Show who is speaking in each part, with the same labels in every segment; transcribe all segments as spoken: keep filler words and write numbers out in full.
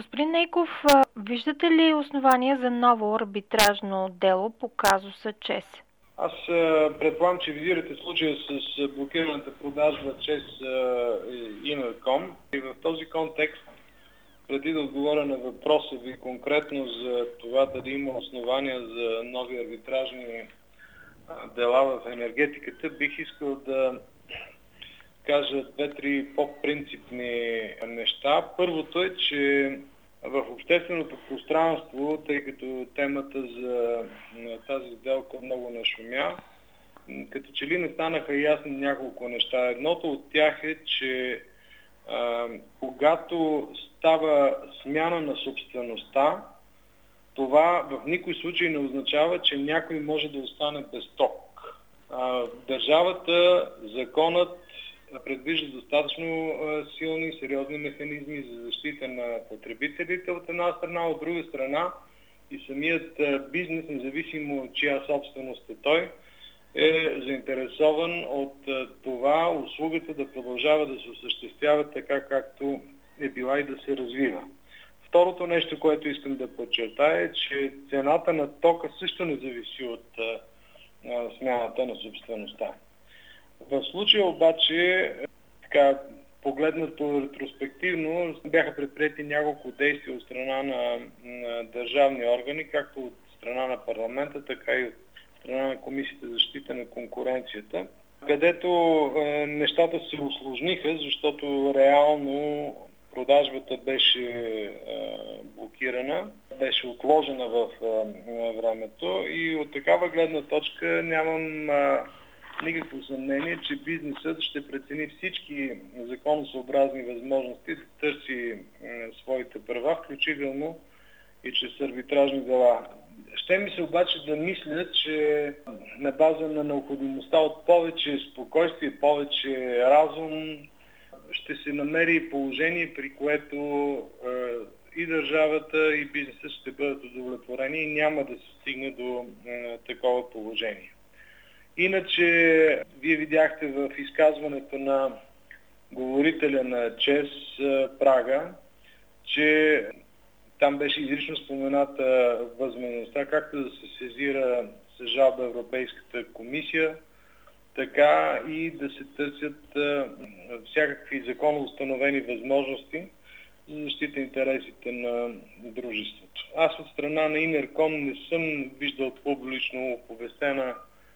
Speaker 1: Господин Нейков, виждате ли основания за ново арбитражно дело по казуса ЧЕЗ?
Speaker 2: Аз предполагам, че визирате случая с блокираната продажба ЧЕЗ Инерком. И в този контекст, преди да отговоря на въпроса ви конкретно за това дали има основания за нови арбитражни дела в енергетиката, бих искал да кажа две-три по-принципни неща. Първото е, че в общественото пространство, тъй като темата за тази сделка много нашумя, като че ли не станаха ясни няколко неща. Едното от тях е, че а, когато става смяна на собствеността, това в никой случай не означава, че някой може да остане без ток. А, държавата, законът предвижда достатъчно силни и сериозни механизми за защита на потребителите от една страна, от друга страна и самият бизнес, независимо от чия собственост е той, е заинтересован от това услугата да продължава да се осъществява така, както е била и да се развива. Второто нещо, което искам да подчертая е, че цената на тока също не зависи от смяната на собствеността. В случая обаче, така, погледнато ретроспективно, бяха предприети няколко действия от страна на, на държавни органи, както от страна на парламента, така и от страна на Комисията за защита на конкуренцията, където е, нещата се усложниха, защото реално продажбата беше е, блокирана, беше отложена в е, времето и от такава гледна точка нямам е, никакво съмнение, че бизнесът ще прецени всички законосъобразни възможности да търси е, своите права, включително и чрез арбитражни дела. Ще ми се обаче да мисля, че на база на необходимостта от повече спокойствие, повече разум, ще се намери положение, при което е, и държавата, и бизнесът ще бъдат удовлетворени и няма да се стигне до е, такова положение. Иначе, вие видяхте в изказването на говорителя на ЧЕЗ Прага, че там беше изрично спомената възможността както да се сезира с жалба Европейската комисия, така и да се търсят а, всякакви законно установени възможности за защита интересите на дружеството. Аз от страна на Инерком не съм виждал публично оповестена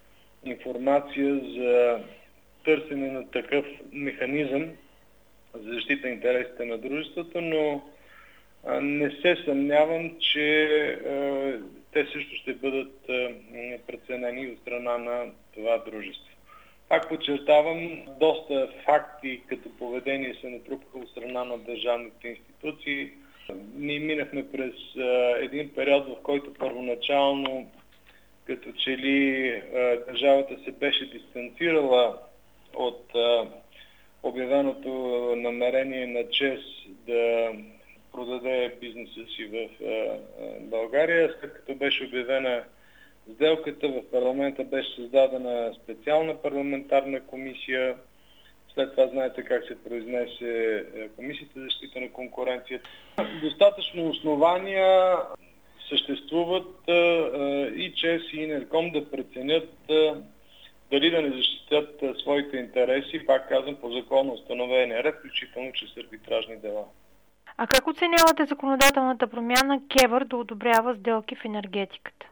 Speaker 2: информация за търсене на такъв механизъм за защита интересите на дружеството, но а, не се съмнявам, че а, те също ще бъдат а, преценени от страна на това дружество. Пак подчертавам, доста факти като поведение се натрупаха от страна на държавните институции. Ние минахме през а, един период, в който първоначално като че ли а, държавата се беше дистанцирала от а, обявеното намерение на ЧЕЗ да продаде бизнеса си в а, България. След като беше обявена сделката, в парламента беше създадена специална парламентарна комисия. След това знаете как се произнесе Комисията за защита на конкуренцията. Достатъчно основания съществуват а, и ЧЕЗ и Инерком да преценят а, дали да не защитят а, своите интереси, пак казвам, по законно установения ред, включително чрез арбитражни дела.
Speaker 1: А как оценявате законодателната промяна КЕВР да одобрява сделки в енергетиката?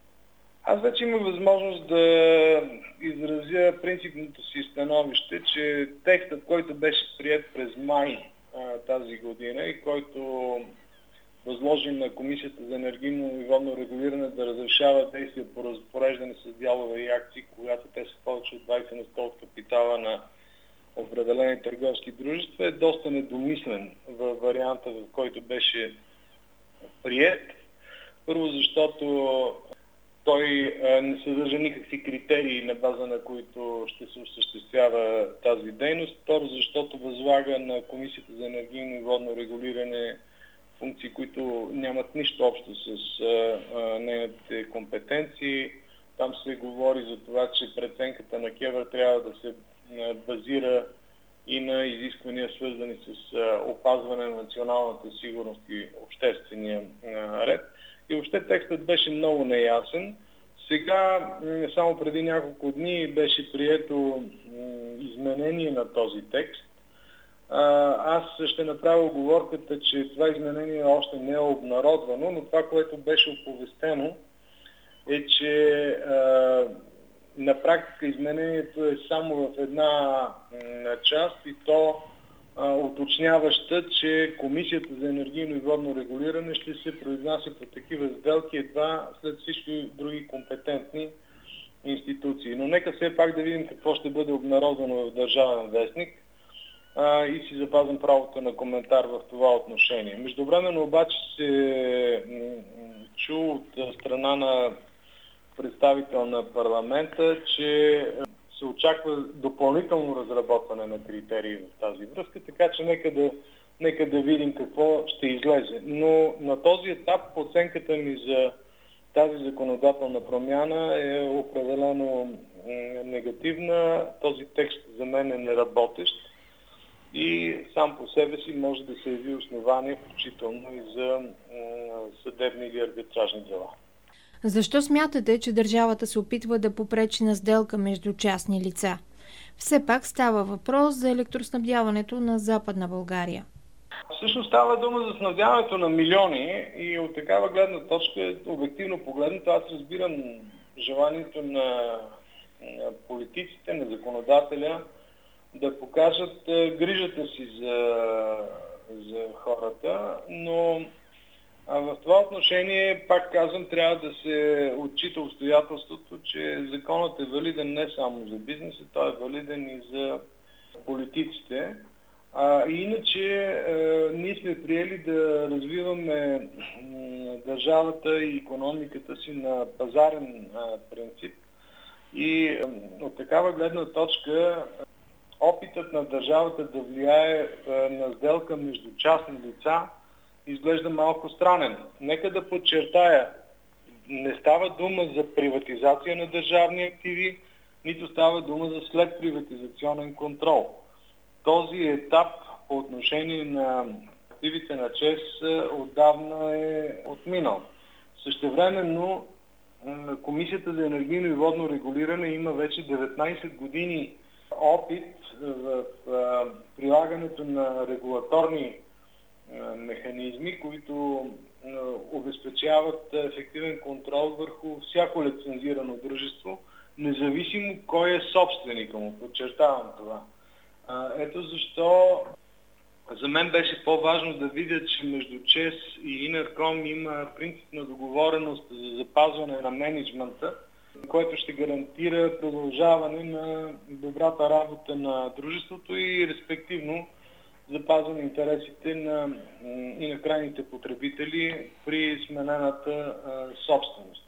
Speaker 2: Аз вече имам възможност да изразя принципното си становище, че текстът, който беше приет през май а, тази година и който възложи на Комисията за енергийно и водно регулиране да разрешава действия по разпореждане с дялове и акции, когато те са повече от двайсет на сто от капитала на определени търговски дружества, е доста недомислен във варианта, в който беше приет. Първо, защото той не съдържа никакви критерии, на база на които ще се осъществява тази дейност. Второ, защото възлага на Комисията за енергийно и водно регулиране функции, които нямат нищо общо с а, а, нейните компетенции. Там се говори за това, че преценката на КЕВР трябва да се а, базира и на изисквания, свързани с опазване на националната сигурност и обществения ред. И въобще текстът беше много неясен. Сега, само преди няколко дни, беше прието изменение на този текст. Аз ще направя оговорката, че това изменение още не е обнародвано, но това, което беше оповестено, е, че на практика изменението е само в една част и то уточняваща, че Комисията за енергийно и водно регулиране ще се произнася по такива сделки едва след всички други компетентни институции. Но нека все пак да видим какво ще бъде обнародвано в Държавен вестник а, и си запазвам правото на коментар в това отношение. Междувременно обаче се чу от страна на представител на парламента, че се очаква допълнително разработване на критерии в тази връзка, така че нека да, нека да видим какво ще излезе. Но на този етап оценката ми за тази законодателна промяна е определено негативна. Този текст за мен е неработещ и сам по себе си може да се яви основание, включително и за съдебни или арбитражни дела.
Speaker 1: Защо смятате, че държавата се опитва да попречи на сделка между частни лица? Все пак става въпрос за електроснабдяването на Западна България.
Speaker 2: Всъщност става дума за снабдяването на милиони и от такава гледна точка, обективно погледнато, аз разбирам желанието на политиците, на законодателя да покажат грижата си за, за хората, но А в това отношение, пак казвам, трябва да се отчита обстоятелството, че законът е валиден не само за бизнеса, той е валиден и за политиците. А, иначе а, ние сме приели да развиваме м, държавата и икономиката си на пазарен а, принцип. И а, от такава гледна точка опитът на държавата да влияе а, на сделка между частни лица изглежда малко странен. Нека да подчертая, не става дума за приватизация на държавни активи, нито става дума за следприватизационен контрол. Този етап по отношение на активите на ЧЕЗ отдавна е отминал. Същевременно Комисията за енергийно и водно регулиране има вече деветнайсет години опит в прилагането на регулаторни механизми, които обезпечават ефективен контрол върху всяко лицензирано дружество, независимо кой е собственика му. Подчертавам това. Ето защо за мен беше по-важно да видя, че между ЧЕЗ и Инерком има принципна договореност за запазване на мениджмънта, който ще гарантира продължаване на добрата работа на дружеството и респективно запазване интересите на, и на крайните потребители при сменената а, собственост.